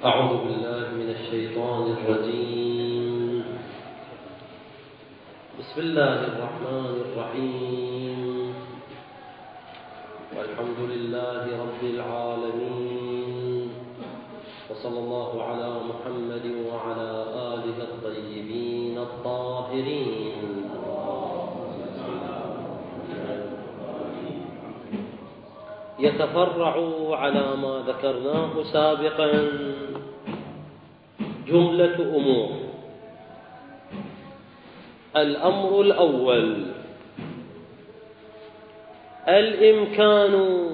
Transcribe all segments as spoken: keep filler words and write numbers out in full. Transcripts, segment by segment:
أعوذ بالله من الشيطان الرجيم. بسم الله الرحمن الرحيم. والحمد لله رب العالمين، وصلى الله على محمد وعلى آله الطيبين الطاهرين. يتفرع على ما ذكرناه سابقا جملة أمور. الأمر الأول: الإمكان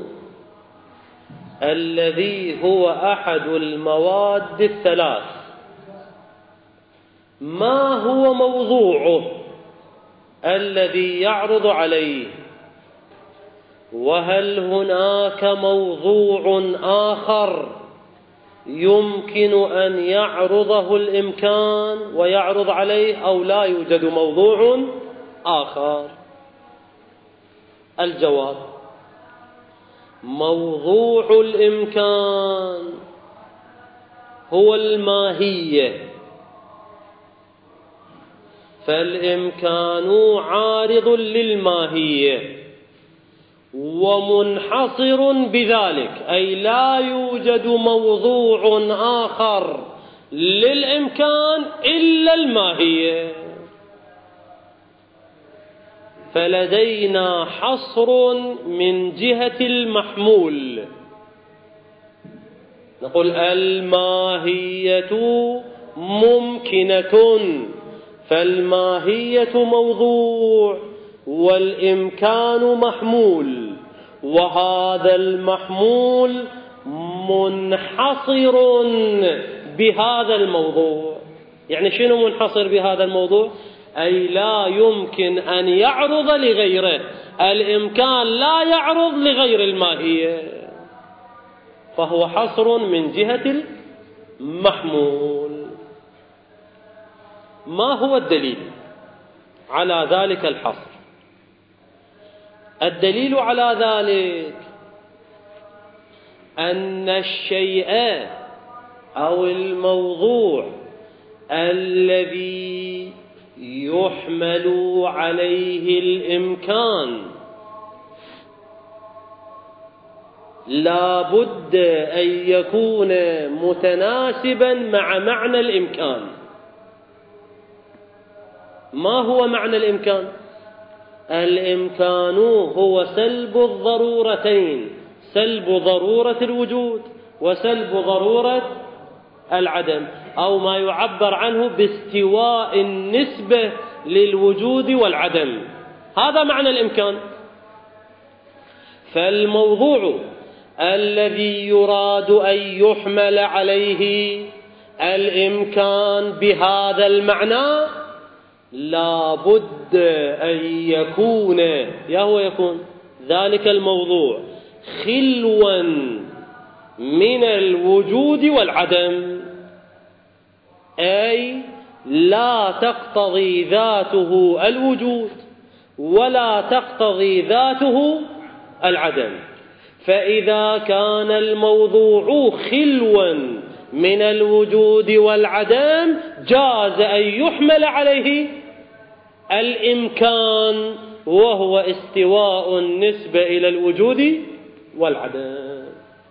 الذي هو أحد المواد الثلاث، ما هو موضوعه الذي يعرض عليه؟ وهل هناك موضوع آخر يمكن أن يعرضه الإمكان ويعرض عليه، أو لا يوجد موضوع آخر؟ الجواب: موضوع الإمكان هو الماهية، فالإمكان عارض للماهية ومنحصر بذلك، أي لا يوجد موضوع آخر للإمكان إلا الماهية. فلدينا حصر من جهة المحمول، نقول الماهية ممكنة، فالماهية موضوع والإمكان محمول، وهذا المحمول منحصر بهذا الموضوع. يعني شنو منحصر بهذا الموضوع؟ أي لا يمكن أن يعرض لغيره، الإمكان لا يعرض لغير الماهية، فهو حصر من جهة المحمول. ما هو الدليل على ذلك الحصر؟ الدليل على ذلك أن الشيء أو الموضوع الذي يحمل عليه الإمكان لا بد أن يكون متناسبا مع معنى الإمكان. ما هو معنى الإمكان؟ الإمكان هو سلب الضرورتين، سلب ضرورة الوجود وسلب ضرورة العدم، أو ما يعبر عنه باستواء النسبة للوجود والعدم. هذا معنى الإمكان. فالموضوع الذي يراد أن يحمل عليه الإمكان بهذا المعنى لا بد أن يكون يا هو يكون ذلك الموضوع خلوا من الوجود والعدم، أي لا تقتضي ذاته الوجود ولا تقتضي ذاته العدم. فإذا كان الموضوع خلوا من الوجود والعدم جاز أن يحمل عليه الإمكان، وهو استواء النسبة إلى الوجود والعدم.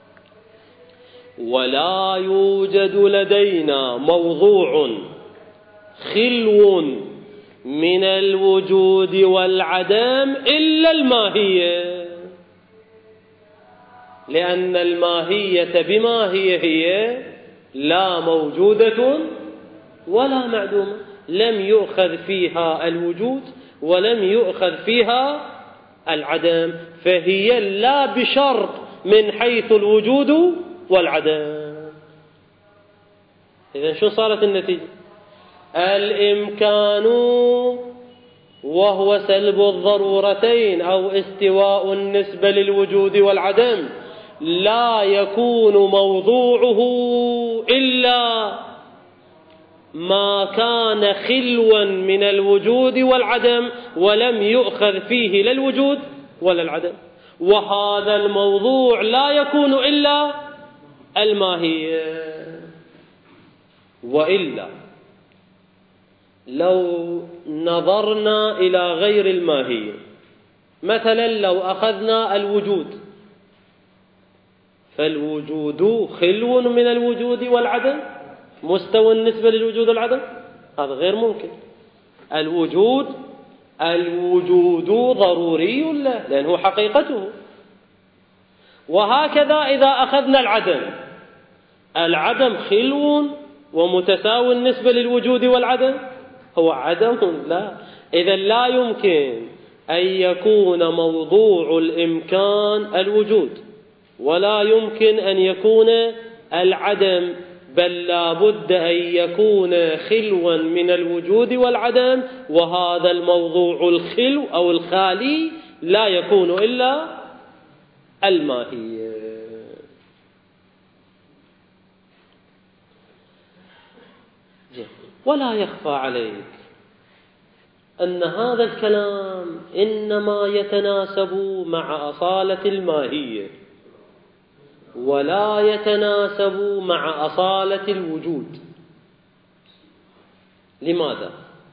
ولا يوجد لدينا موضوع خلو من الوجود والعدم إلا الماهية، لأن الماهية بما هي هي لا موجودة ولا معدومة، لم يؤخذ فيها الوجود ولم يؤخذ فيها العدم، فهي لا بشرط من حيث الوجود والعدم. إذن شو صارت النتيجة؟ الإمكان وهو سلب الضرورتين أو استواء النسبة للوجود والعدم لا يكون موضوعه إلا ما كان خلوا من الوجود والعدم ولم يؤخذ فيه لا الوجود ولا العدم. وهذا الموضوع لا يكون إلا الماهية. وإلا لو نظرنا إلى غير الماهية، مثلا لو أخذنا الوجود، فالوجود خلو من الوجود والعدم، مستوى النسبة للوجود والعدم، هذا غير ممكن. الوجود الوجود ضروري له لأنه حقيقته. وهكذا إذا أخذنا العدم، العدم خلو ومتساوي النسبة للوجود والعدم، هو عدم؟ لا. إذا لا يمكن أن يكون موضوع الإمكان الوجود، ولا يمكن أن يكون العدم، بل لا بد أن يكون خلوا من الوجود والعدم، وهذا الموضوع الخلو أو الخالي لا يكون إلا الماهية. ولا يخفى عليك أن هذا الكلام إنما يتناسب مع أصالة الماهية، ولا يتناسب مع أصالة الوجود. لماذا؟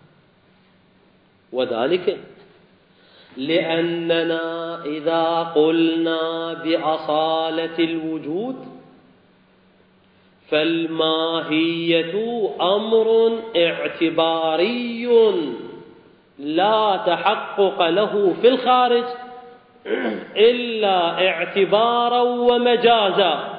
وذلك لأننا إذا قلنا بأصالة الوجود فالماهية أمر اعتباري لا تحقق له في الخارج إلا اعتبارا ومجازا،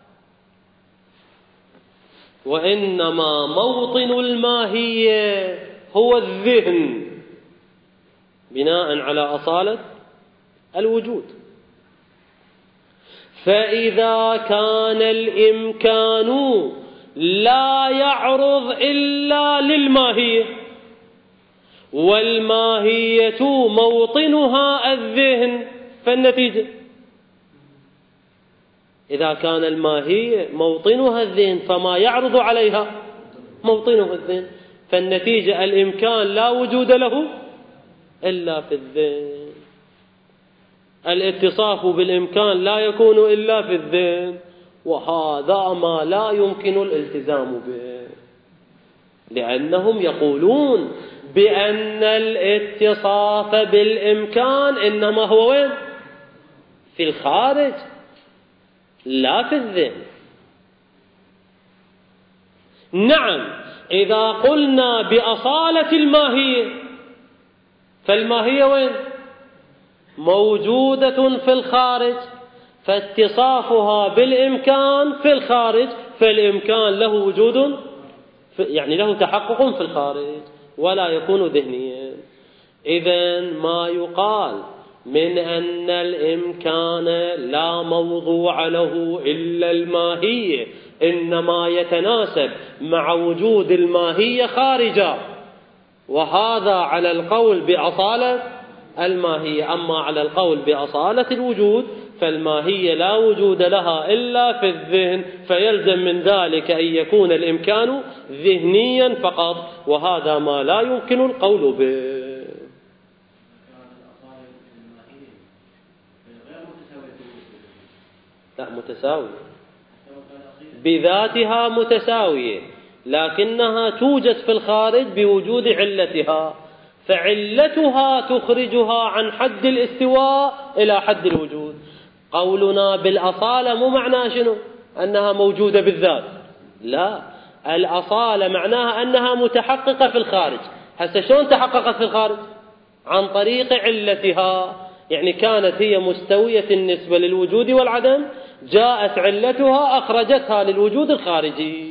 وإنما موطن الماهية هو الذهن بناء على أصالة الوجود. فإذا كان الإمكان لا يعرض إلا للماهية، والماهية موطنها الذهن، فالنتيجة إذا كان الماهية موطنها الذهن فما يعرض عليها موطنه الذهن، فالنتيجة الإمكان لا وجود له إلا في الذهن. الاتصاف بالإمكان لا يكون إلا في الذهن، وهذا ما لا يمكن الالتزام به، لأنهم يقولون بأن الاتصاف بالإمكان إنما هو وين؟ في الخارج لا في الذهن. نعم، إذا قلنا بأصالة الماهية فالماهية وين؟ موجودة في الخارج، فاتصافها بالإمكان في الخارج، فالإمكان له وجود يعني له تحقق في الخارج ولا يكون ذهنيا. إذن ما يقال من أن الإمكان لا موضوع له إلا الماهية إنما يتناسب مع وجود الماهية خارجا، وهذا على القول بأصالة الماهية. أما على القول بأصالة الوجود فالماهية لا وجود لها إلا في الذهن، فيلزم من ذلك أن يكون الإمكان ذهنيا فقط، وهذا ما لا يمكن القول به. لا، متساوية بذاتها، متساوية، لكنها توجد في الخارج بوجود علتها، فعلتها تخرجها عن حد الاستواء إلى حد الوجود. قولنا بالأصالة مو معناه شنو؟ أنها موجودة بالذات، لا، الأصالة معناها أنها متحققة في الخارج. هسه شلون تحققت في الخارج؟ عن طريق علتها، يعني كانت هي مستوية النسبة للوجود والعدم، جاءت علتها أخرجتها للوجود الخارجي.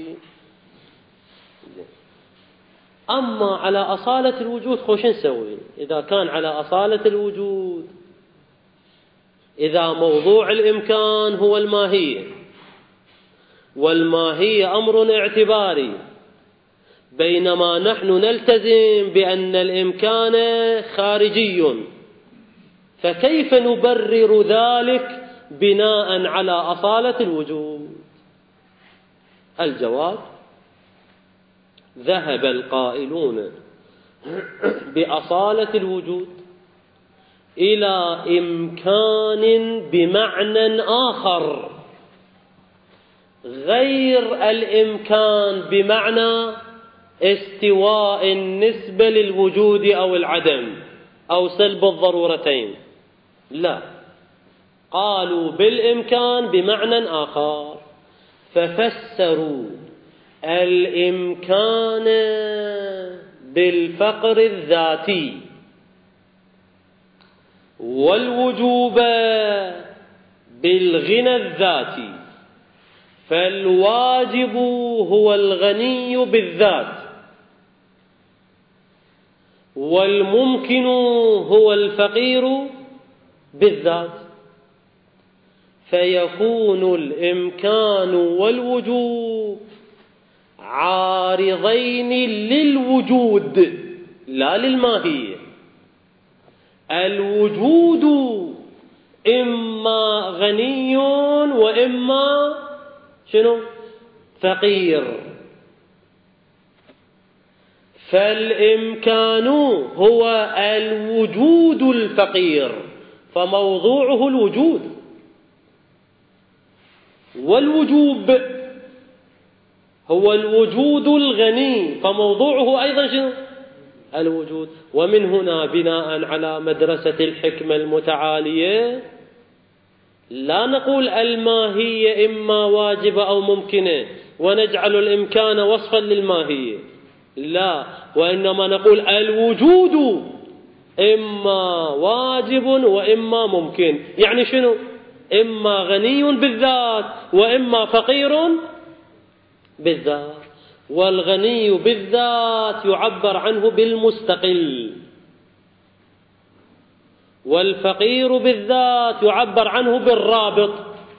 أما على أصالة الوجود خوش نسوي؟ إذا كان على أصالة الوجود، إذا موضوع الإمكان هو الماهية، والماهية أمر اعتباري، بينما نحن نلتزم بأن الإمكان خارجي، فكيف نبرر ذلك بناء على أصالة الوجود؟ الجواب: ذهب القائلون بأصالة الوجود إلى إمكان بمعنى آخر غير الإمكان بمعنى استواء النسبة للوجود أو العدم أو سلب الضرورتين، لا، قالوا بالإمكان بمعنى آخر، ففسروا الإمكان بالفقر الذاتي والوجوب بالغنى الذاتي، فالواجب هو الغني بالذات، والممكن هو الفقير بالذات، فيكون الإمكان والوجوب عارضين للوجود لا للماهية. الوجود إما غني وإما شنو؟ فقير، فالإمكان هو الوجود الفقير فموضوعه الوجود، والوجوب هو الوجود الغني فموضوعه أيضا شنو؟ الوجود. ومن هنا بناء على مدرسة الحكمة المتعالية لا نقول الماهية إما واجبة أو ممكنة ونجعل الإمكان وصفا للماهية، لا، وإنما نقول الوجود إما واجب وإما ممكن. يعني شنو؟ إما غني بالذات وإما فقير بالذات، والغني بالذات يعبر عنه بالمستقل، والفقير بالذات يعبر عنه بالرابط.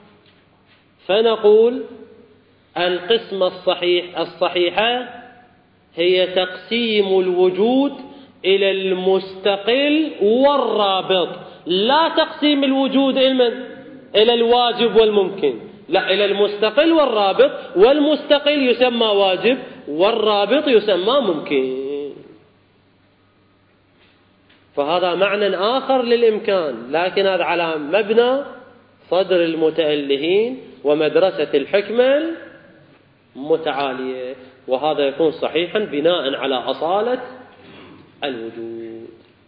فنقول القسمة الصحيح الصحيحة هي تقسيم الوجود إلى المستقل والرابط، لا تقسيم الوجود إلى الواجب والممكن، لا، إلى المستقل والرابط، والمستقل يسمى واجب والرابط يسمى ممكن. فهذا معنى آخر للإمكان، لكن هذا على مبنى صدر المتألهين ومدرسة الحكمة المتعالية، وهذا يكون صحيحا بناء على أصالة الوجود.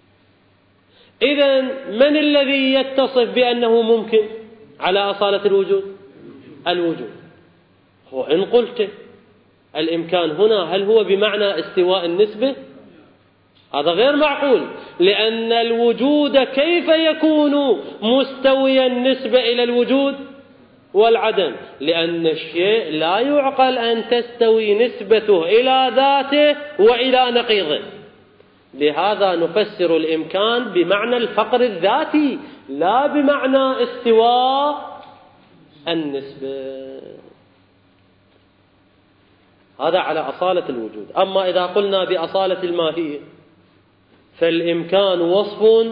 إذن من الذي يتصف بأنه ممكن على أصالة الوجود؟ الوجود. هو إن قلت الإمكان هنا هل هو بمعنى استواء النسبة؟ هذا غير معقول، لأن الوجود كيف يكون مستويا النسبة إلى الوجود والعدم؟ لأن الشيء لا يعقل أن تستوي نسبته إلى ذاته وإلى نقيضه. لهذا نفسر الإمكان بمعنى الفقر الذاتي لا بمعنى استواء النسبة. هذا على أصالة الوجود. أما إذا قلنا بأصالة الماهية فالإمكان وصف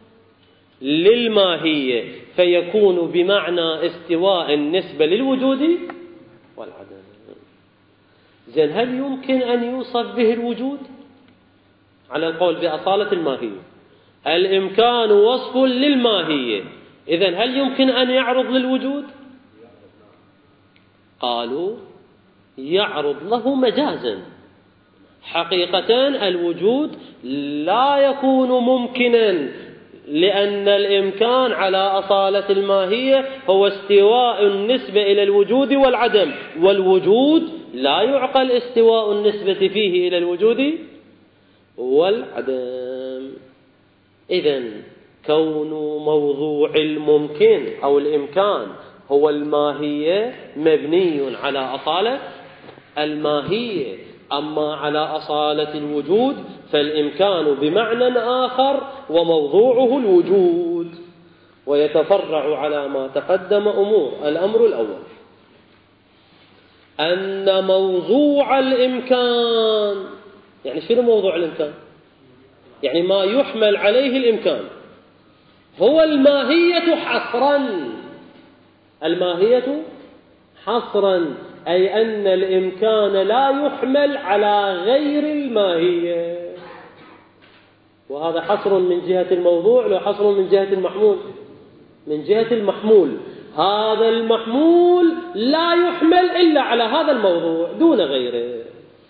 للماهية فيكون بمعنى استواء النسبة للوجود والعدم. زين، هل يمكن أن يوصف به الوجود؟ على القول بأصالة الماهية الإمكان وصف للماهية، إذن هل يمكن أن يعرض للوجود؟ قالوا يعرض له مجازا. حقيقة الوجود لا يكون ممكنا، لأن الإمكان على أصالة الماهية هو استواء النسبة إلى الوجود والعدم، والوجود لا يعقل استواء النسبة فيه إلى الوجود والعدم. إذن كون موضوع الممكن أو الإمكان هو الماهية مبني على أصالة الماهية، أما على أصالة الوجود فالإمكان بمعنى آخر وموضوعه الوجود، ويتفرع على ما تقدم أمور. الأمر الأول أن موضوع الإمكان، يعني شنو موضوع الإمكان؟ يعني ما يحمل عليه الإمكان هو الماهية حصرا. الماهية حصرا أي أن الإمكان لا يحمل على غير الماهية، وهذا حصر من جهة الموضوع لو حصر من جهة المحمول. من جهة المحمول هذا المحمول لا يحمل إلا على هذا الموضوع دون غيره،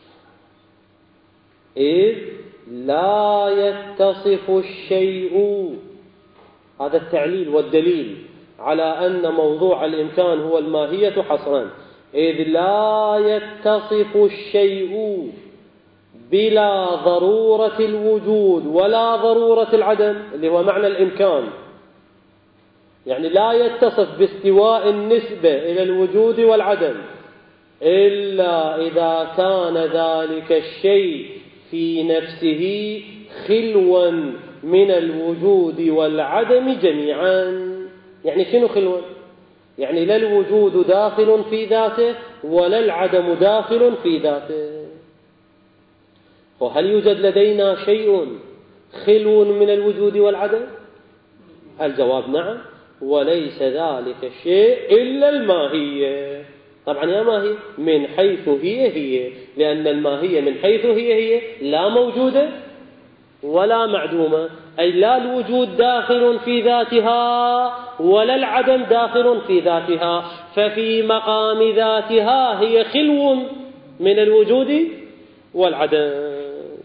إذ لا يتصف الشيء. هذا التعليل والدليل على أن موضوع الإمكان هو الماهية حصرا، إذ لا يتصف الشيء بلا ضرورة الوجود ولا ضرورة العدم، اللي هو معنى الإمكان، يعني لا يتصف باستواء النسبة إلى الوجود والعدم إلا إذا كان ذلك الشيء في نفسه خلوا من الوجود والعدم جميعا. يعني شنو خلوا؟ يعني لا الوجود داخل في ذاته ولا العدم داخل في ذاته. وهل يوجد لدينا شيء خلو من الوجود والعدم؟ الجواب نعم، وليس ذلك الشيء إلا الماهية. طبعا يا ماهية من حيث هي هي، لأن الماهية من حيث هي هي لا موجودة ولا معدومة، أي لا الوجود داخل في ذاتها ولا العدم داخل في ذاتها، ففي مقام ذاتها هي خلو من الوجود والعدم.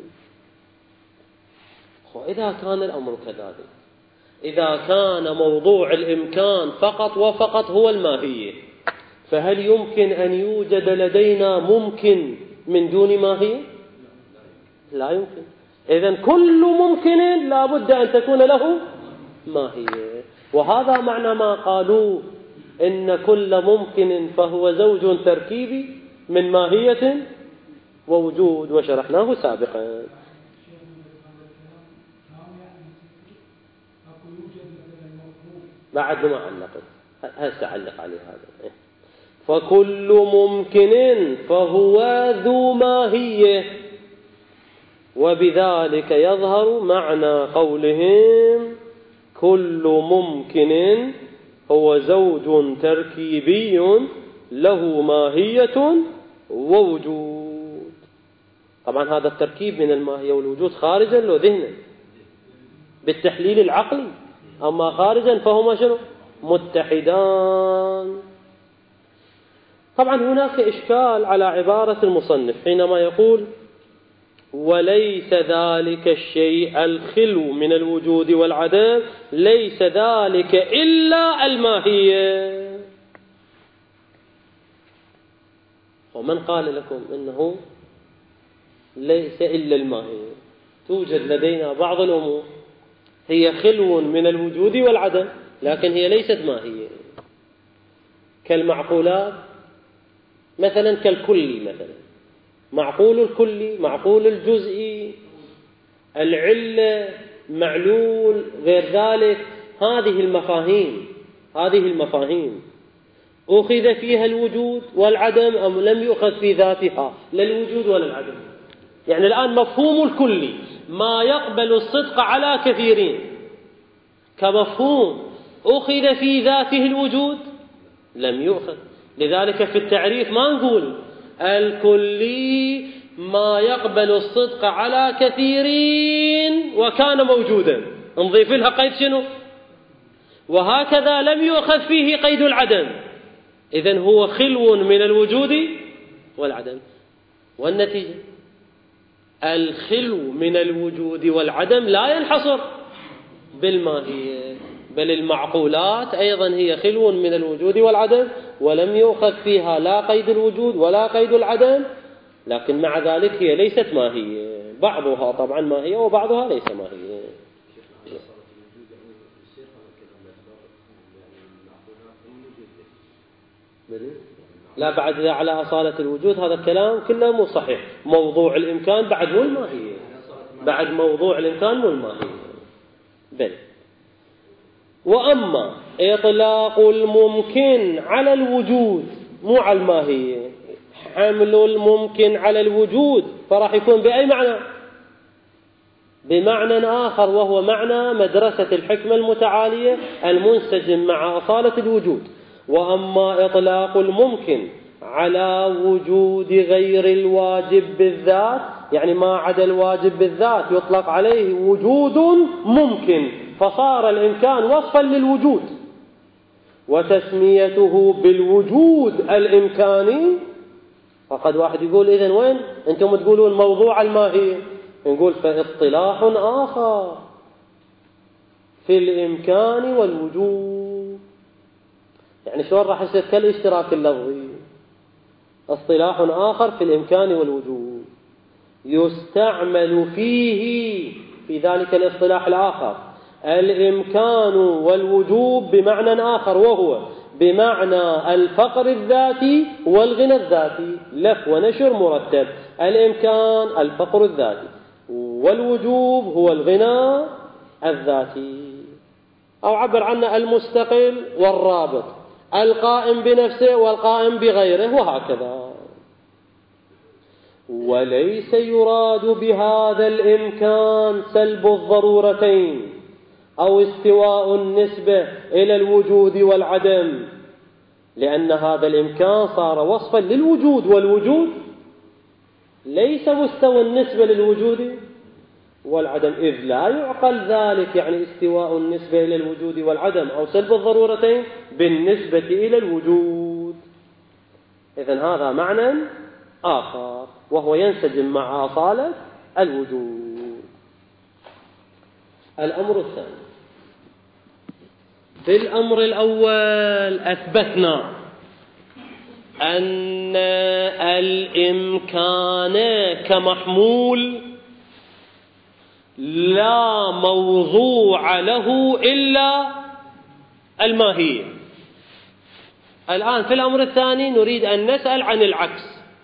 وإذا كان الأمر كذلك، إذا كان موضوع الإمكان فقط وفقط هو الماهية، فهل يمكن أن يوجد لدينا ممكن من دون ماهية؟ لا يمكن. إذن كل ممكن لا بد أن تكون له ماهية. وهذا معنى ما قالوا إن كل ممكن فهو زوج تركيبي من ماهية ووجود، وشرحناه سابقا. بعد ما علقت هسه علق عليه هذا. فكل ممكن فهو ذو ماهية، وبذلك يظهر معنى قولهم كل ممكن هو زوج تركيبي له ماهية ووجود. طبعا هذا التركيب من الماهية والوجود خارجا له ذهنا بالتحليل العقلي، أما خارجا فهما شنو؟ متحدان. طبعا هناك إشكال على عبارة المصنف حينما يقول وليس ذلك الشيء الخلو من الوجود والعدم، ليس ذلك إلا الماهية. ومن قال لكم إنه ليس إلا الماهية؟ توجد لدينا بعض الأمور هي خلو من الوجود والعدم لكن هي ليست ماهية، كالمعقولات مثلا، كالكلي مثلا، معقول الكلي، معقول الجزئي، العلة، معلول، غير ذلك. هذه المفاهيم هذه المفاهيم أخذ فيها الوجود والعدم أم لم يؤخذ في ذاتها؟ لا الوجود ولا العدم. يعني الآن مفهوم الكلي ما يقبل الصدق على كثيرين كمفهوم أخذ في ذاته الوجود لم يؤخذ. لذلك في التعريف ما نقول الكلي ما يقبل الصدق على كثيرين وكان موجودا، نضيف لها قيد شنو؟ وهكذا لم يؤخذ فيه قيد العدم، إذن هو خلو من الوجود والعدم. والنتيجة الخلو من الوجود والعدم لا ينحصر بالماهية، بل المعقولات أيضا هي خلو من الوجود والعدم ولم يؤخذ فيها لا قيد الوجود ولا قيد العدم، لكن مع ذلك هي ليست ماهية. بعضها طبعا ماهية وبعضها ليس ماهية. لا بعد على أصالة الوجود هذا الكلام كله مو صحيح. موضوع الإمكان بعد مو الماهية، بعد موضوع الإمكان مو الماهية. بل وأما إطلاق الممكن على الوجود مو على الماهية، حمل الممكن على الوجود فراح يكون بأي معنى؟ بمعنى آخر، وهو معنى مدرسة الحكمة المتعالية المنسجم مع أصالة الوجود. وأما إطلاق الممكن على وجود غير الواجب بالذات، يعني ما عدا الواجب بالذات يطلق عليه وجود ممكن، فصار الإمكان وصفا للوجود، وتسميته بالوجود الإمكاني، فقد واحد يقول إذن وين أنتم تقولون موضوع الماهية؟ نقول فاصطلاح آخر في الإمكان والوجود. يعني شلون راح يصير كالاشتراك اللفظي؟ اصطلاح آخر في الإمكان والوجود يستعمل فيه في ذلك الاصطلاح الآخر الإمكان والوجوب بمعنى آخر، وهو بمعنى الفقر الذاتي والغنى الذاتي، لف ونشر مرتب. الإمكان الفقر الذاتي، والوجوب هو الغنى الذاتي، أو عبر عنه المستقل والرابط، القائم بنفسه والقائم بغيره، وهكذا. وليس يراد بهذا الإمكان سلب الضرورتين أو استواء النسبة إلى الوجود والعدم، لأن هذا الإمكان صار وصفا للوجود، والوجود ليس مستوى النسبة للوجود والعدم، إذ لا يعقل ذلك، يعني استواء النسبة إلى الوجود والعدم أو سلب الضرورتين بالنسبة إلى الوجود. إذن هذا معنى آخر، وهو ينسجم مع أصالة الوجود. الأمر الثاني، في الأمر الأول أثبتنا أن الإمكان كمحمول لا موضوع له إلا الماهية. الآن في الأمر الثاني نريد أن نسأل عن العكس،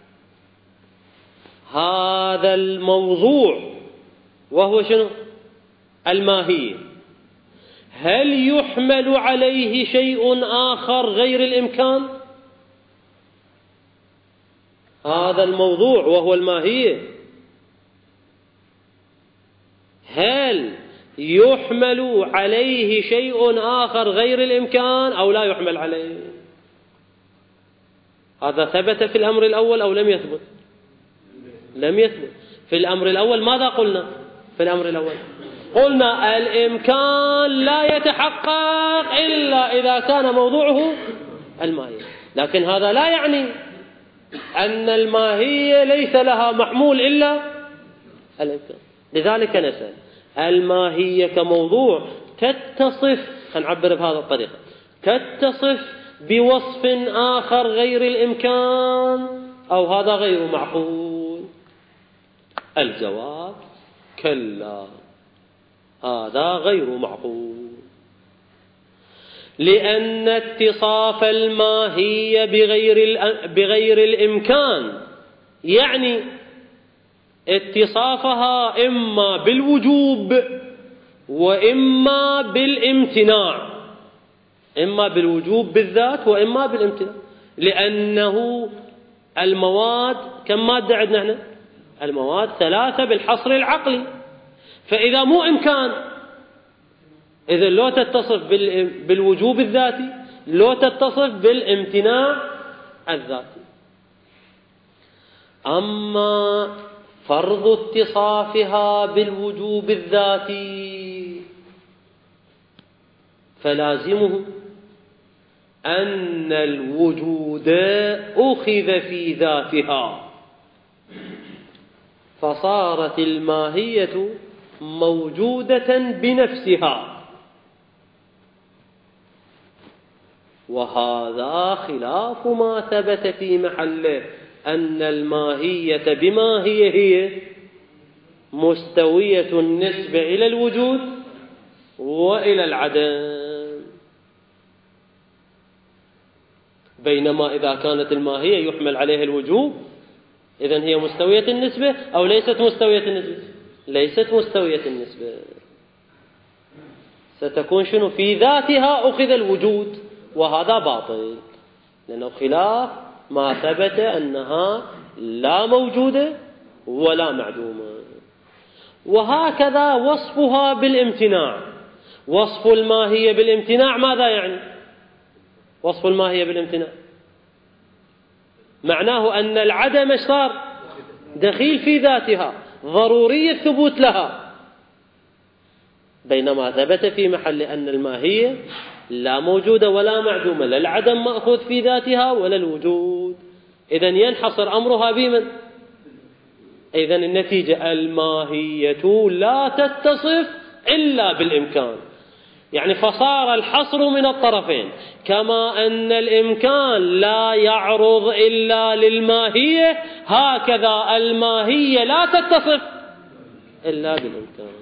هذا الموضوع وهو شنو؟ الماهية، هل يحمل عليه شيء آخر غير الإمكان؟ هذا الموضوع وهو الماهية هل يحمل عليه شيء آخر غير الإمكان أو لا يحمل عليه؟ هذا ثبت في الأمر الأول أو لم يثبت؟ لم يثبت. في الأمر الأول ماذا قلنا؟ في الأمر الأول قلنا الإمكان لا يتحقق إلا إذا كان موضوعه الماهية، لكن هذا لا يعني أن الماهية ليس لها محمول إلا الإمكان. لذلك نسأل الماهية كموضوع تتصف، هنعبر بهذا الطريقة، تتصف بوصف آخر غير الإمكان أو هذا غير معقول؟ الجواب كلا، هذا غير معقول، لأن اتصاف الماهية بغير بغير الإمكان يعني اتصافها إما بالوجوب وإما بالامتناع، إما بالوجوب بالذات وإما بالامتناع، لأنه المواد كم مادة عندنا هنا؟ المواد ثلاثة بالحصر العقلي، فإذا مو إمكان إذا لو تتصف بالوجوب الذاتي لو تتصف بالامتناع الذاتي. أما فرض اتصافها بالوجوب الذاتي فلازمه أن الوجود أخذ في ذاتها، فصارت الماهية موجودة بنفسها، وهذا خلاف ما ثبت في محله أن الماهية بما هي هي مستوية النسبة إلى الوجود وإلى العدم، بينما إذا كانت الماهية يحمل عليها الوجوب إذن هي مستوية النسبة أو ليست مستوية النسبة؟ ليست مستوية النسبة، ستكون شنو؟ في ذاتها أخذ الوجود، وهذا باطل لأنه خلاف ما ثبت أنها لا موجودة ولا معدومة. وهكذا وصفها بالامتناع، وصف الماهية بالامتناع ماذا يعني؟ وصف الماهية بالامتناع معناه أن العدم صار دخيل في ذاتها، ضروري الثبوت لها، بينما ثبت في محل أن الماهية لا موجودة ولا معدومة، لا العدم مأخوذ في ذاتها ولا الوجود. إذن ينحصر أمرها بمن؟ إذن النتيجة الماهية لا تتصف إلا بالإمكان. يعني فصار الحصر من الطرفين، كما أن الإمكان لا يعرض إلا للماهية، هكذا الماهية لا تتصف إلا بالإمكان.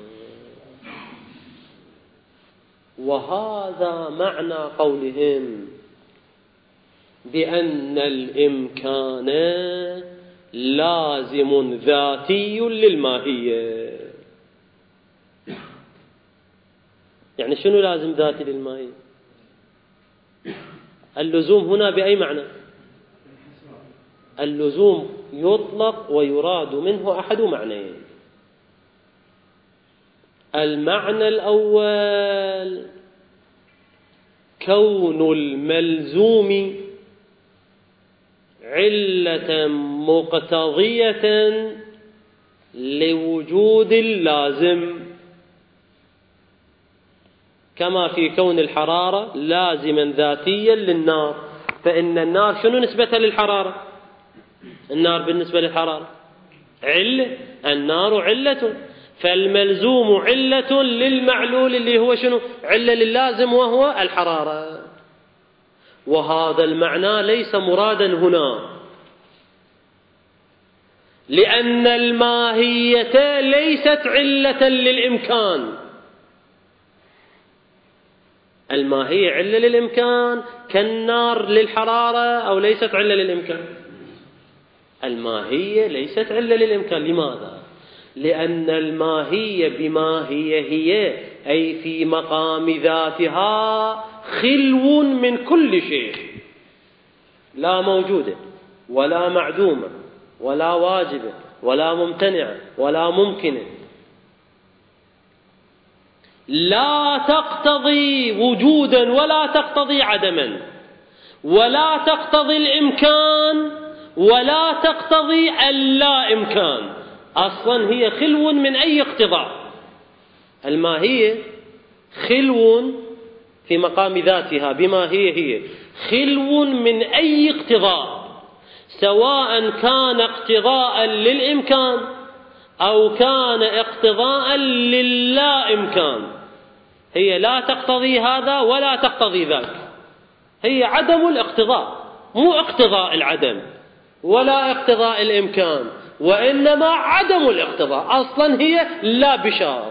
وهذا معنى قولهم بأن الإمكان لازم ذاتي للماهية. يعني شنو لازم ذاتي للماهية؟ اللزوم هنا بأي معنى؟ اللزوم يطلق ويراد منه أحد معنيين. المعنى الأول كون الملزوم علة مقتضية لوجود اللازم، كما في كون الحرارة لازما ذاتيا للنار، فإن النار شنو نسبتها للحرارة؟ النار بالنسبة للحرارة علة، النار علة، فالملزوم علة للمعلول اللي هو شنو؟ علة لللازم وهو الحرارة. وهذا المعنى ليس مرادا هنا، لأن الماهية ليست علة للإمكان. الماهية علة للإمكان كالنار للحرارة، أو ليست علة للإمكان؟ الماهية ليست علة للإمكان. لماذا؟ لأن الماهية بما هي هي، أي في مقام ذاتها، خلو من كل شيء، لا موجودة ولا معدومة ولا واجبة ولا ممتنعة ولا ممكنة، لا تقتضي وجودا ولا تقتضي عدما ولا تقتضي الإمكان ولا تقتضي اللا إمكان. أصلا هي خلو من أي اقتضاء. الماهية خلو في مقام ذاتها بما هي هي، خلو من أي اقتضاء، سواء كان اقتضاء للإمكان أو كان اقتضاء للا إمكان. هي لا تقتضي هذا ولا تقتضي ذاك، هي عدم الاقتضاء، مو اقتضاء العدم ولا اقتضاء الإمكان، وإنما عدم الاقتضاء. أصلا هي لا بشار،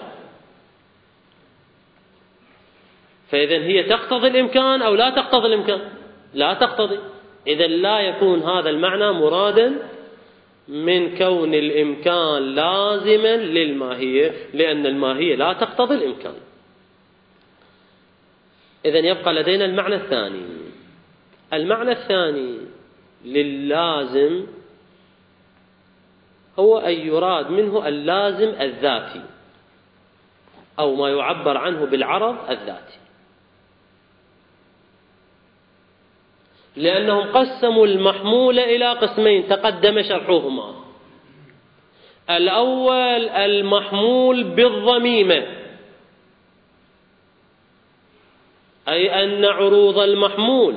فإذن هي تقتضي الإمكان أو لا تقتضي الإمكان؟ لا تقتضي. إذن لا يكون هذا المعنى مرادا من كون الإمكان لازما للماهية، لأن الماهية لا تقتضي الإمكان. إذن يبقى لدينا المعنى الثاني. المعنى الثاني لللازم هو أن يراد منه اللازم الذاتي، أو ما يعبر عنه بالعرض الذاتي، لأنهم قسموا المحمول إلى قسمين تقدم شرحهما. الأول المحمول بالضميمة، أي أن عروض المحمول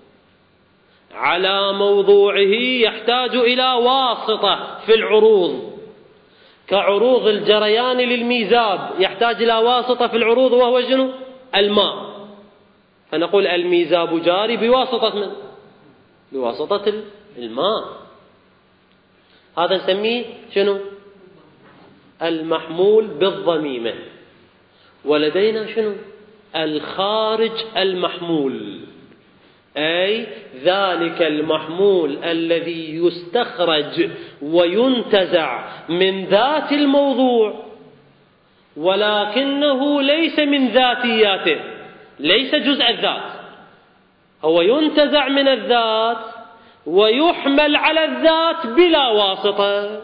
على موضوعه يحتاج إلى واسطة في العروض، كعروض الجريان للميزاب يحتاج إلى واسطة في العروض، وهو شنو؟ الماء. فنقول الميزاب جاري بواسطة من؟ بواسطة الماء. هذا نسميه شنو؟ المحمول بالضميمة. ولدينا شنو؟ الخارج المحمول، أي ذلك المحمول الذي يستخرج وينتزع من ذات الموضوع، ولكنه ليس من ذاتياته، ليس جزء الذات، هو ينتزع من الذات ويحمل على الذات بلا واسطة.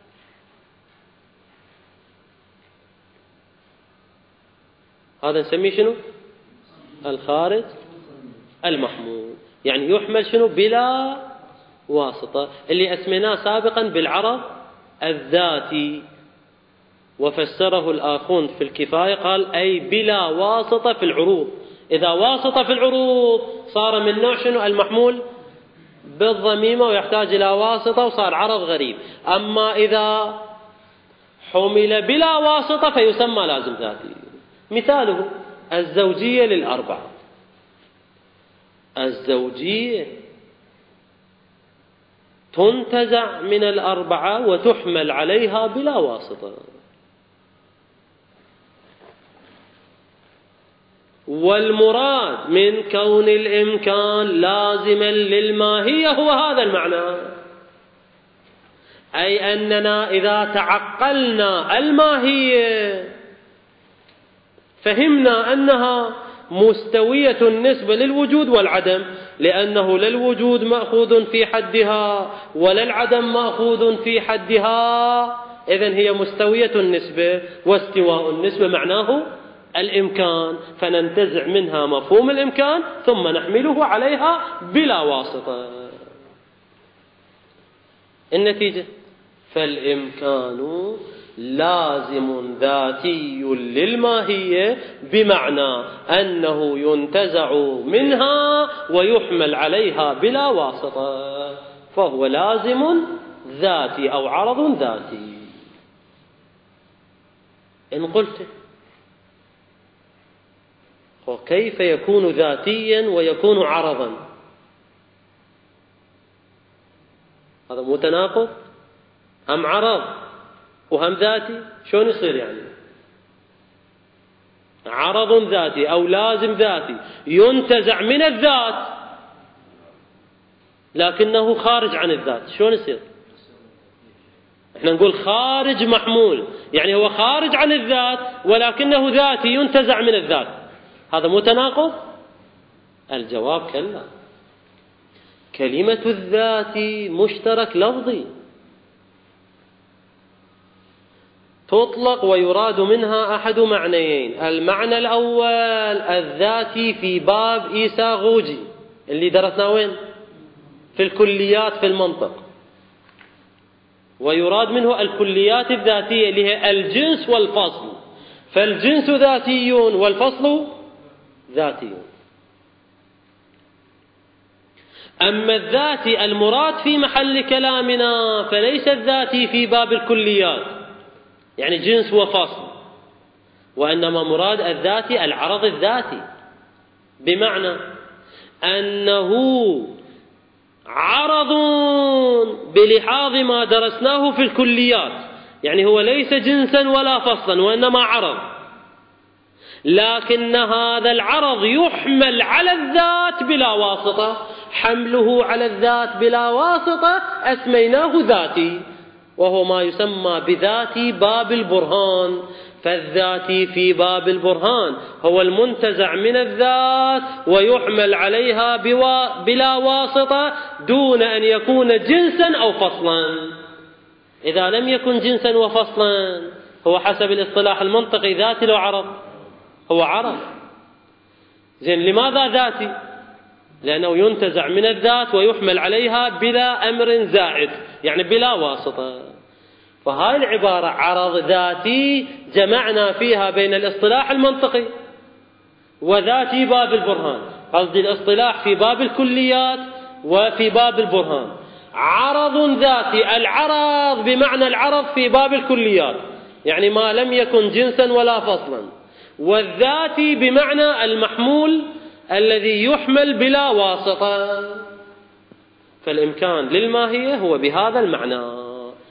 هذا نسميه شنو؟ الخارج المحمول، يعني يحمل شنو؟ بلا واسطة، اللي أسميناه سابقا بالعرض الذاتي. وفسره الآخون في الكفاية قال أي بلا واسطة في العروض. إذا واسطة في العروض صار من نوع شنو؟ المحمول بالضميمة ويحتاج إلى واسطة وصار عرض غريب. أما إذا حمل بلا واسطة فيسمى لازم ذاتي. مثاله الزوجية للأربعة. الزوجية تنتزع من الأربعة وتحمل عليها بلا واسطة. والمراد من كون الإمكان لازما للماهية هو هذا المعنى، أي أننا إذا تعقلنا الماهية فهمنا أنها مستوية النسبة للوجود والعدم، لأنه لا الوجود مأخوذ في حدها ولا العدم مأخوذ في حدها، إذن هي مستوية النسبة، واستواء النسبة معناه الإمكان، فننتزع منها مفهوم الإمكان ثم نحمله عليها بلا واسطة. النتيجة فالإمكان لازم ذاتي للماهية، بمعنى أنه ينتزع منها ويحمل عليها بلا واسطة، فهو لازم ذاتي أو عرض ذاتي. إن قلت وكيف يكون ذاتيا ويكون عرضا؟ هذا متناقض؟ أم عرض وهم ذاتي؟ شلون يصير يعني؟ عرض ذاتي أو لازم ذاتي ينتزع من الذات لكنه خارج عن الذات، شلون يصير؟ احنا نقول خارج محمول، يعني هو خارج عن الذات ولكنه ذاتي ينتزع من الذات، هذا متناقض؟ الجواب كلا. كلمة الذات مشترك لفظي، تطلق ويراد منها أحد معنيين. المعنى الأول الذاتي في باب إيساغوجي اللي درسناه وين؟ في الكليات في المنطق، ويراد منه الكليات الذاتية اللي هي الجنس والفصل، فالجنس ذاتيون والفصل ذاتيون. أما الذاتي المراد في محل كلامنا فليس الذاتي في باب الكليات يعني جنس وفصل، وإنما مراد الذاتي العرض الذاتي، بمعنى أنه عرض بلحاظ ما درسناه في الكليات، يعني هو ليس جنسا ولا فصلا وإنما عرض، لكن هذا العرض يحمل على الذات بلا واسطة. حمله على الذات بلا واسطة أسميناه ذاتي، وهو ما يسمى بذاتي باب البرهان. فالذاتي في باب البرهان هو المنتزع من الذات ويحمل عليها بلا واسطة دون أن يكون جنسا أو فصلا. إذا لم يكن جنسا وفصلا هو حسب الاصطلاح المنطقي ذاتي لو عرض؟ هو عرض. زين، لماذا ذاتي؟ لأنه ينتزع من الذات ويحمل عليها بلا أمر زائد، يعني بلا واسطة. فهاي العبارة عرض ذاتي جمعنا فيها بين الاصطلاح المنطقي وذاتي باب البرهان، قصدي الاصطلاح في باب الكليات وفي باب البرهان. عرض ذاتي، العرض بمعنى العرض في باب الكليات يعني ما لم يكن جنسا ولا فصلا، والذاتي بمعنى المحمول الذي يحمل بلا واسطة. فالإمكان للماهية هو بهذا المعنى.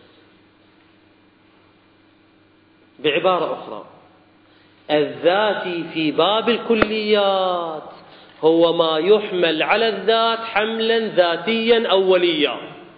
بعبارة أخرى، الذاتي في باب الكليات هو ما يحمل على الذات حملا ذاتيا أوليا،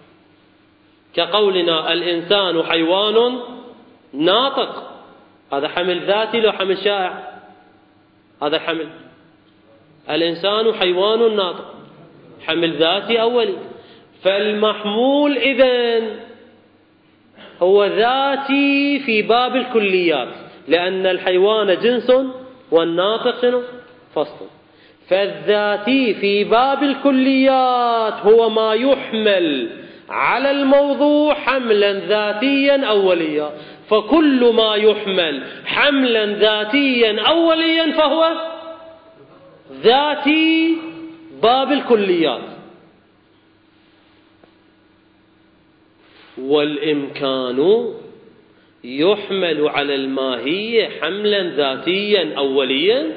كقولنا الإنسان حيوان ناطق، هذا حمل ذاتي لو حمل شائع؟ هذا حمل. الإنسان حيوان ناطق حمل ذاتي أولي، فالمحمول إذن هو ذاتي في باب الكليات، لأن الحيوان جنس والناطق شنو؟ فصل. فالذاتي في باب الكليات هو ما يحمل على الموضوع حملا ذاتيا أوليا، فكل ما يحمل حملا ذاتيا أوليا فهو ذاتي باب الكليات. والإمكان يحمل على الماهية حملا ذاتيا أوليا.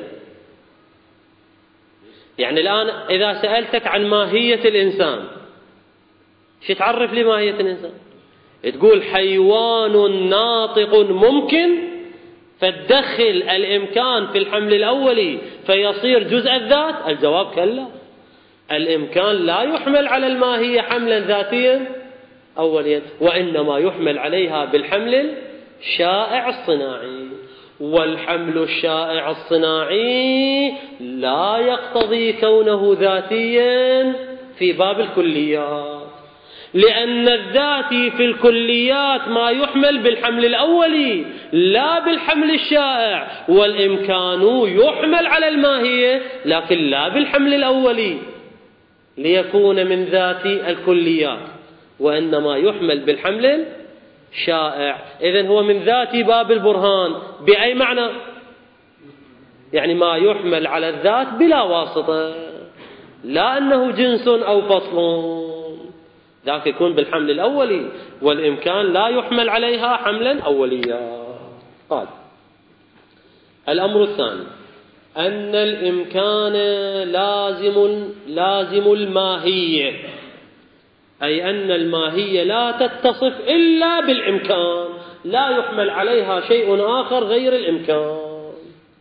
يعني الآن إذا سألتك عن ماهية الإنسان، شو تعرف لي ماهية الإنسان؟ تقول حيوان ناطق ممكن، فتدخل الإمكان في الحمل الأولي فيصير جزء الذات؟ الجواب كلا، الإمكان لا يحمل على الماهية حملا ذاتيا أوليا، وإنما يحمل عليها بالحمل الشائع الصناعي. والحمل الشائع الصناعي لا يقتضي كونه ذاتيا في باب الكليات، لأن الذاتي في الكليات ما يحمل بالحمل الأولي لا بالحمل الشائع، والإمكان يحمل على الماهية لكن لا بالحمل الأولي ليكون من ذات الكليات، وإنما يحمل بالحمل الشائع. إذن هو من ذات باب البرهان بأي معنى؟ يعني ما يحمل على الذات بلا واسطة، لا أنه جنس أو فصل، ذاك يكون بالحمل الأولي، والإمكان لا يحمل عليها حملا أوليا. قال الأمر الثاني أن الإمكان لازم لازم الماهية، أي أن الماهية لا تتصف إلا بالإمكان، لا يحمل عليها شيء آخر غير الإمكان.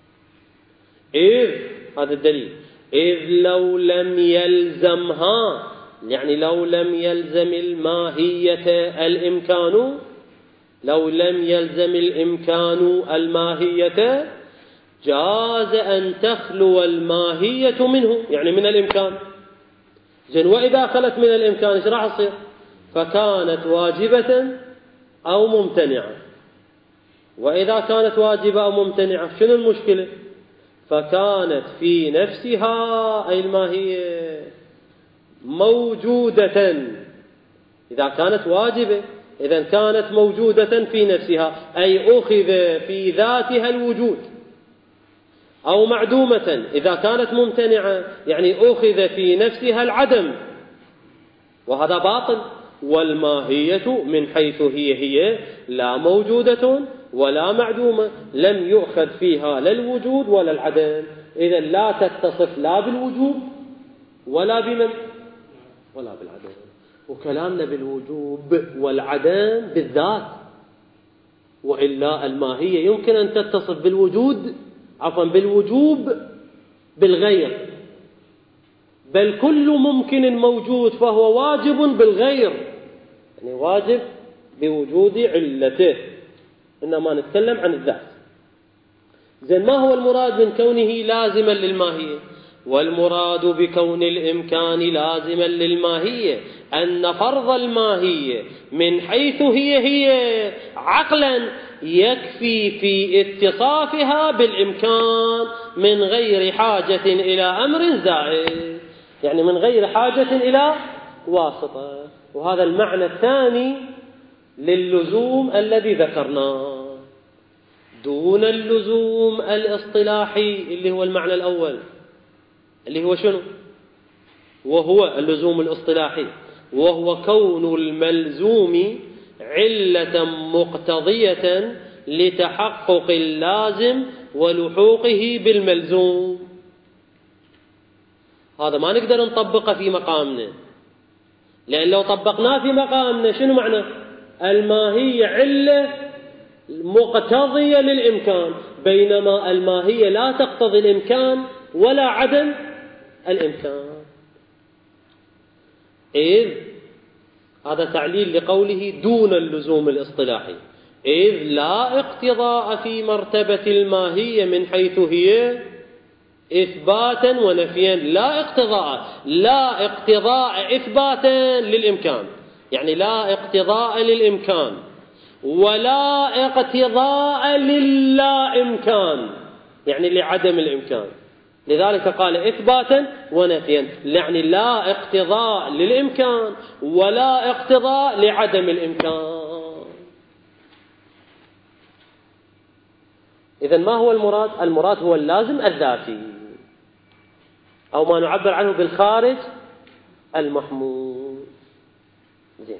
إذ هذا الدليل، إذ لو لم يلزمها، يعني لو لم يلزم الماهية الإمكان، لو لم يلزم الإمكان الماهية جاز أن تخلو الماهية منه، يعني من الإمكان. زين، وإذا خلت من الإمكان ايش راح يصير؟ فكانت واجبة أو ممتنعة. وإذا كانت واجبة أو ممتنعة شنو المشكلة؟ فكانت في نفسها أي الماهية موجودة. إذا كانت واجبة إذن كانت موجودة في نفسها، أي أخذ في ذاتها الوجود. أو معدومة إذا كانت ممتنعة، يعني أخذ في نفسها العدم، وهذا باطل. والماهية من حيث هي هي لا موجودة ولا معدومة، لم يؤخذ فيها لا الوجود ولا العدم، إذن لا تتصف لا بالوجود ولا بمن ولا بالعدم. وكلامنا بالوجوب والعدم بالذات، وإلا الماهية يمكن أن تتصف بالوجود عفوا بالوجوب بالغير، بل كل ممكن موجود فهو واجب بالغير، يعني واجب بوجود علته، إنما نتكلم عن الذات. زين، ما هو المراد من كونه لازما للماهية؟ والمراد بكون الإمكان لازما للماهية أن فرض الماهية من حيث هي هي عقلا يكفي في اتصافها بالإمكان من غير حاجة إلى أمر زائد، يعني من غير حاجة إلى واسطة. وهذا المعنى الثاني للزوم الذي ذكرناه، دون اللزوم الاصطلاحي اللي هو المعنى الأول، اللي هو شنو؟ وهو اللزوم الاصطلاحي، وهو كون الملزوم علة مقتضية لتحقق اللازم ولحوقه بالملزوم. هذا ما نقدر نطبقه في مقامنا، لأن لو طبقناه في مقامنا شنو معنى؟ الماهية علة مقتضية للإمكان، بينما الماهية لا تقتضي الإمكان ولا عدم الإمكان. إذ هذا تعليل لقوله دون اللزوم الاصطلاحي، إذ لا اقتضاء في مرتبة الماهية من حيث هي إثباتا ونفيا، لا اقتضاء لا اقتضاء إثباتا للإمكان، يعني لا اقتضاء للإمكان ولا اقتضاء للا إمكان، يعني لعدم الإمكان. لذلك قال إثباتا ونفيا، يعني لا اقتضاء للإمكان ولا اقتضاء لعدم الإمكان. إذن ما هو المراد؟ المراد هو اللازم الذاتي، أو ما نعبر عنه بالخارج المحمول. زين،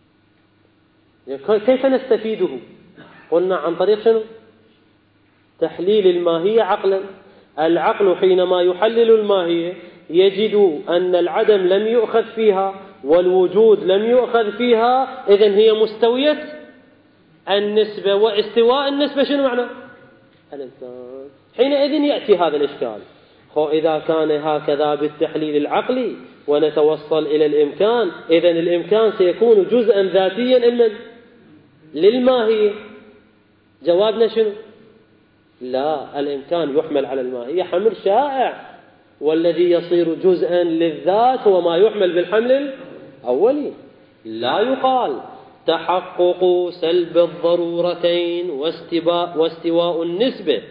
كيف نستفيده؟ قلنا عن طريق شنو؟ تحليل الماهية عقلا. العقل حينما يحلل الماهية يجد أن العدم لم يؤخذ فيها والوجود لم يؤخذ فيها، إذن هي مستوية النسبة، واستواء النسبة شنو معنى؟ الإمكان. حينئذ يأتي هذا الإشكال، خو إذا كان هكذا بالتحليل العقلي ونتوصل إلى الإمكان، إذن الإمكان سيكون جزءا ذاتيا للماهية. جوابنا شنو؟ لا، الإمكان يحمل على الماهية حمل شائع، والذي يصير جزءا للذات هو ما يحمل بالحمل الأولي. لا يقال تحقق سلب الضرورتين واستواء النسبة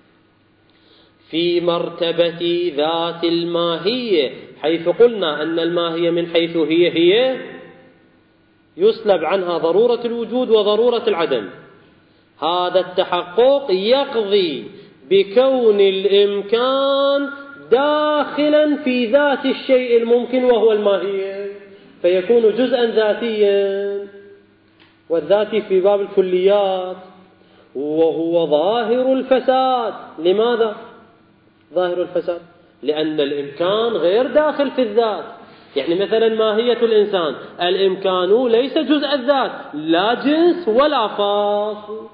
في مرتبة ذات الماهية، حيث قلنا أن الماهية من حيث هي هي يسلب عنها ضرورة الوجود وضرورة العدم. هذا التحقق يقضي بكون الإمكان داخلا في ذات الشيء الممكن وهو الماهية، فيكون جزءا ذاتيا، والذاتي في باب الكليات وهو ظاهر الفساد. لماذا ظاهر الفساد؟ لأن الإمكان غير داخل في الذات. يعني مثلا ماهية الإنسان، الإمكان ليس جزء الذات، لا جنس ولا فاصل.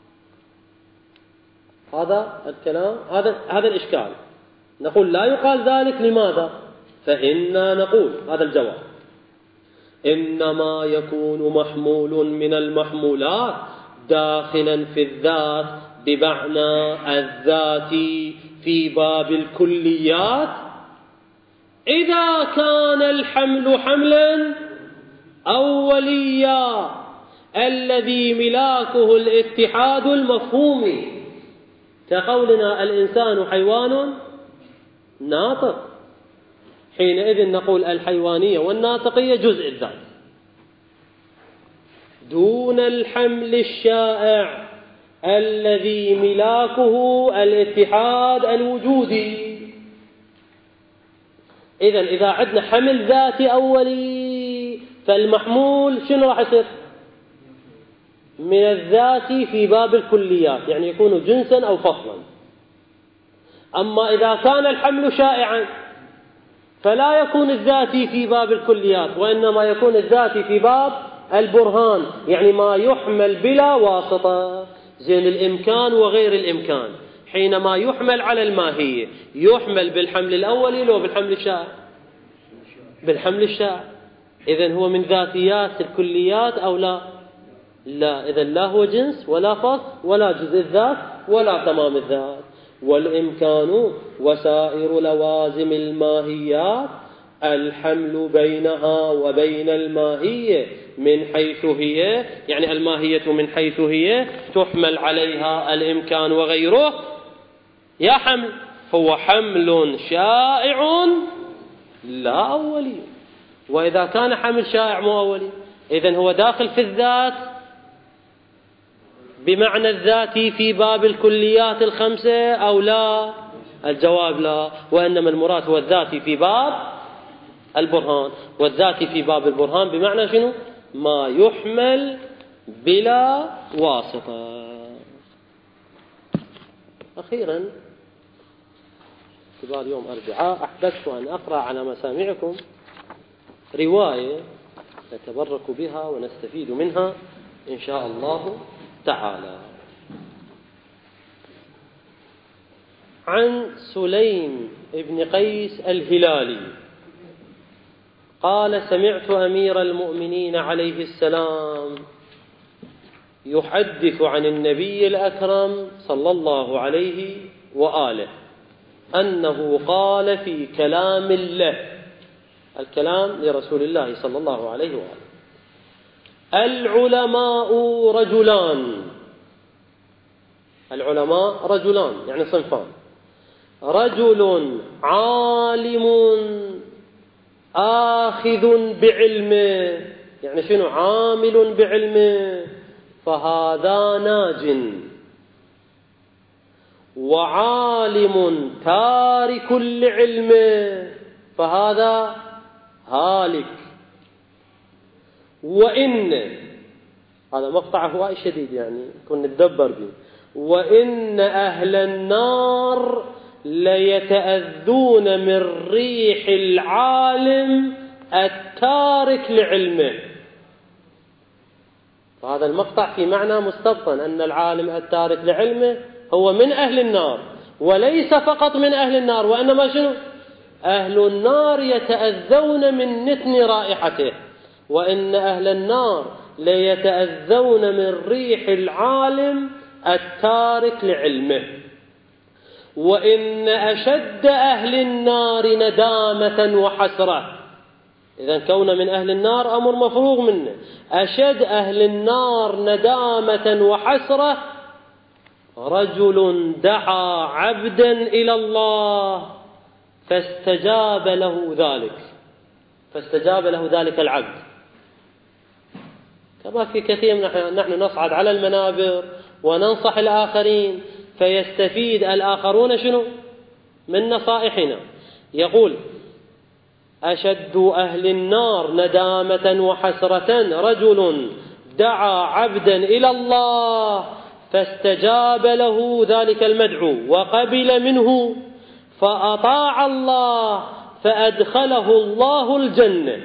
هذا الكلام، هذا هذا الإشكال. نقول لا يقال ذلك. لماذا؟ فإننا نقول هذا الجواب: إنما يكون محمول من المحمولات داخلا في الذات بمعنى الذات في باب الكليات إذا كان الحمل حملا أوليا الذي ملاكه الاتحاد المفهومي، كقولنا الإنسان حيوان ناطق. حينئذ نقول الحيوانية والناطقية جزء الذات دون الحمل الشائع الذي ملاكه الاتحاد الوجودي. إذن إذا عندنا حمل ذاتي أولي فالمحمول شنو راح يصير؟ من الذات في باب الكليات، يعني يكون جنسا أو فصلا. أما إذا كان الحمل شائعا فلا يكون الذاتي في باب الكليات، وإنما يكون الذاتي في باب البرهان، يعني ما يحمل بلا واسطة. زين، الإمكان وغير الإمكان حينما يحمل على الماهية يحمل بالحمل الأولي لو بالحمل الشائع؟ بالحمل الشائع. إذن هو من ذاتيات الكليات أو لا؟ لا. إذن لا هو جنس ولا فصل ولا جزء الذات ولا تمام الذات. والإمكان وسائر لوازم الماهيات الحمل بينها وبين الماهية من حيث هي، يعني الماهية من حيث هي تحمل عليها الإمكان وغيره. يا حمل هو حمل شائع لا أولي. وإذا كان حمل شائع مو أولي إذن هو داخل في الذات بمعنى الذاتي في باب الكليات الخمسة أو لا؟ الجواب لا، وإنما المراد هو الذاتي في باب البرهان. والذاتي في باب البرهان بمعنى شنو؟ ما يحمل بلا واسطة. أخيرا، كبار يوم أربعاء، أحببت أن أقرأ على مسامعكم رواية نتبرك بها ونستفيد منها إن شاء الله تعالى. عن سليم بن قيس الهلالي قال: سمعت أمير المؤمنين عليه السلام يحدث عن النبي الأكرم صلى الله عليه وآله أنه قال في كلام له، الكلام لرسول الله صلى الله عليه وآله: العلماء رجلان. العلماء رجلان يعني صنفان: رجل عالم آخذ بعلمه، يعني شنو؟ عامل بعلمه، فهذا ناج. وعالم تارك لعلمه فهذا هالك. وإن هذا مقطع هواء شديد يعني كن نتدبر به. وإن أهل النار ليتأذون من ريح العالم التارك لعلمه. فهذا المقطع في معنى مستبطن أن العالم التارك لعلمه هو من أهل النار، وليس فقط من أهل النار، وإنما شنو؟ أهل النار يتأذون من نتن رائحته. وإن أهل النار ليتأذون من ريح العالم التارك لعلمه. وإن أشد أهل النار ندامة وحسرة. إذن كون من أهل النار أمر مفروغ منه. أشد أهل النار ندامة وحسرة رجل دعا عبدا إلى الله فاستجاب له ذلك فاستجاب له ذلك العبد. كما في كثير نحن, نحن نصعد على المنابر وننصح الآخرين فيستفيد الآخرون شنو؟ من نصائحنا. يقول أشد أهل النار ندامة وحسرة رجل دعا عبدا إلى الله فاستجاب له ذلك المدعو وقبل منه فأطاع الله فأدخله الله الجنة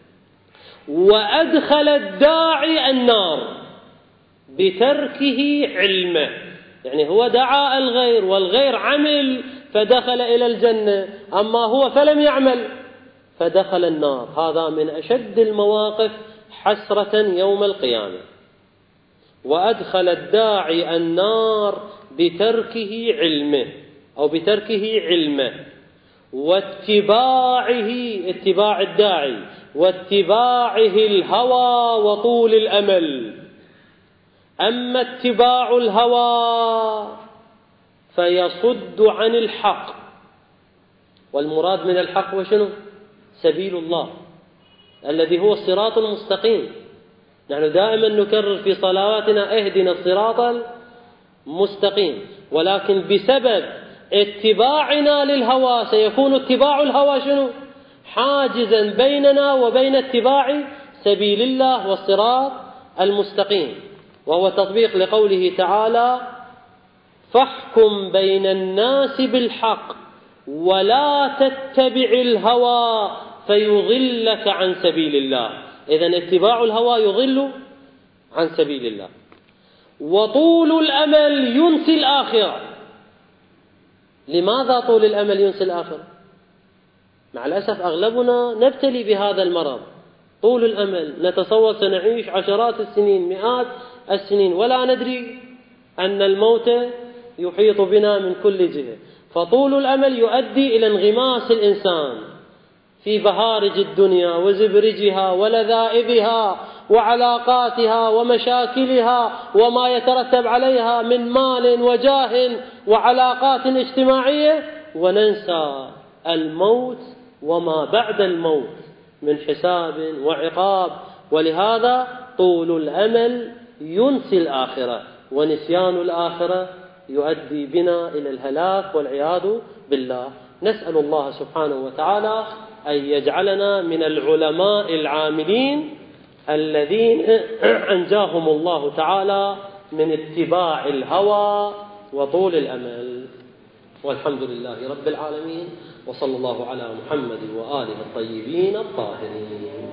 وأدخل الداعي النار بتركه علمه. يعني هو دعا الغير والغير عمل فدخل إلى الجنة، أما هو فلم يعمل فدخل النار. هذا من أشد المواقف حسرة يوم القيامة. وأدخل الداعي النار بتركه علمه أو بتركه علمه واتباعه اتباع الداعي واتباعه الهوى وطول الأمل. أما اتباع الهوى فيصد عن الحق، والمراد من الحق وشنو؟ سبيل الله الذي هو الصراط المستقيم. نحن دائما نكرر في صلواتنا اهدنا الصراط المستقيم، ولكن بسبب اتباعنا للهوى سيكون اتباع الهوى شنو؟ حاجزا بيننا وبين اتباع سبيل الله والصراط المستقيم، وهو تطبيق لقوله تعالى فاحكم بين الناس بالحق ولا تتبع الهوى فيضلك عن سبيل الله. إذن اتباع الهوى يضل عن سبيل الله. وطول الأمل ينسي الآخرة. لماذا طول الأمل ينسي الآخرة؟ مع الأسف أغلبنا نبتلي بهذا المرض، طول الأمل. نتصور سنعيش عشرات السنين مئات السنين ولا ندري أن الموت يحيط بنا من كل جهة. فطول الأمل يؤدي إلى انغماس الإنسان في بهارج الدنيا وزبرجها ولذائبها وعلاقاتها ومشاكلها وما يترتب عليها من مال وجاه وعلاقات اجتماعية، وننسى الموت وما بعد الموت من حساب وعقاب. ولهذا طول الأمل ينسي الآخرة، ونسيان الآخرة يؤدي بنا إلى الهلاك والعياذ بالله. نسأل الله سبحانه وتعالى أن يجعلنا من العلماء العاملين الذين أنجاهم الله تعالى من اتباع الهوى وطول الأمل. والحمد لله رب العالمين، وصلى الله على محمد وآله الطيبين الطاهرين.